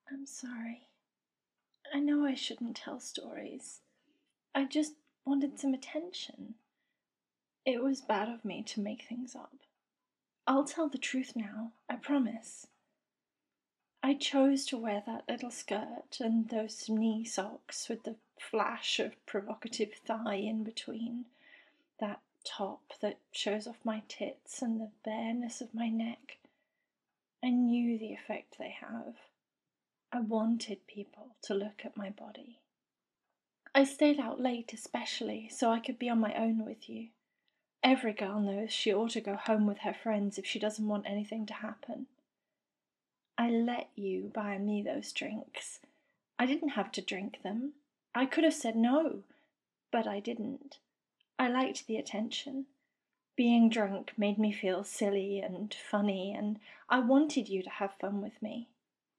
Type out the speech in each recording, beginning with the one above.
I'm sorry. I know I shouldn't tell stories. I just wanted some attention. It was bad of me to make things up. I'll tell the truth now, I promise. I chose to wear that little skirt and those knee socks with the flash of provocative thigh in between, that top that shows off my tits and the bareness of my neck. I knew the effect they have. I wanted people to look at my body. I stayed out late especially so I could be on my own with you. Every girl knows she ought to go home with her friends if she doesn't want anything to happen. I let you buy me those drinks. I didn't have to drink them. I could have said no, but I didn't. I liked the attention. Being drunk made me feel silly and funny, and I wanted you to have fun with me.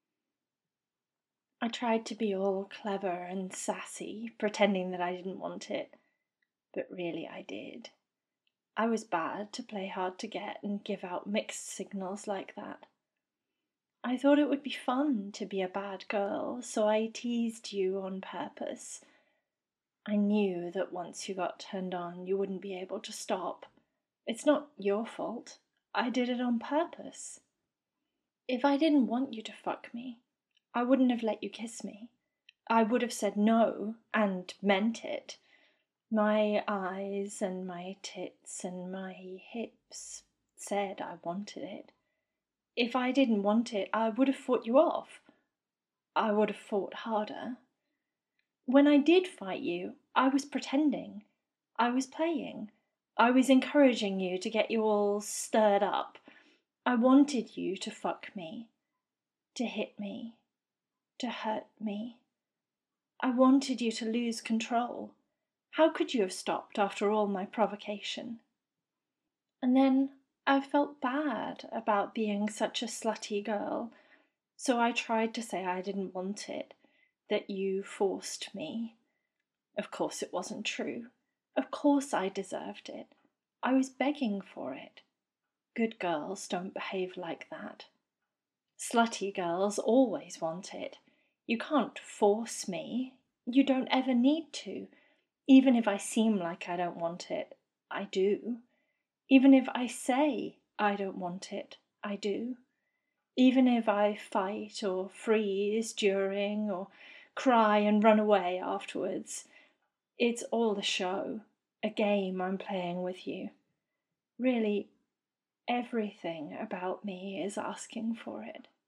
I tried to be all clever and sassy, pretending that I didn't want it, but really I did. I was bad to play hard to get and give out mixed signals like that. I thought it would be fun to be a bad girl, so I teased you on purpose. I knew that once you got turned on, you wouldn't be able to stop. It's not your fault. I did it on purpose. If I didn't want you to fuck me, I wouldn't have let you kiss me. I would have said no, and meant it. My eyes and my tits and my hips said I wanted it. If I didn't want it, I would have fought you off. I would have fought harder. When I did fight you, I was pretending. I was playing. I was encouraging you to get you all stirred up. I wanted you to fuck me, to hit me, to hurt me. I wanted you to lose control. How could you have stopped after all my provocation? And then I felt bad about being such a slutty girl, so I tried to say I didn't want it, that you forced me. Of course it wasn't true. Of course I deserved it. I was begging for it. Good girls don't behave like that. Slutty girls always want it. You can't force me. You don't ever need to. Even if I seem like I don't want it, I do. Even if I say I don't want it, I do. Even if I fight or freeze during or cry and run away afterwards, it's all a show, a game I'm playing with you. Really, everything about me is asking for it.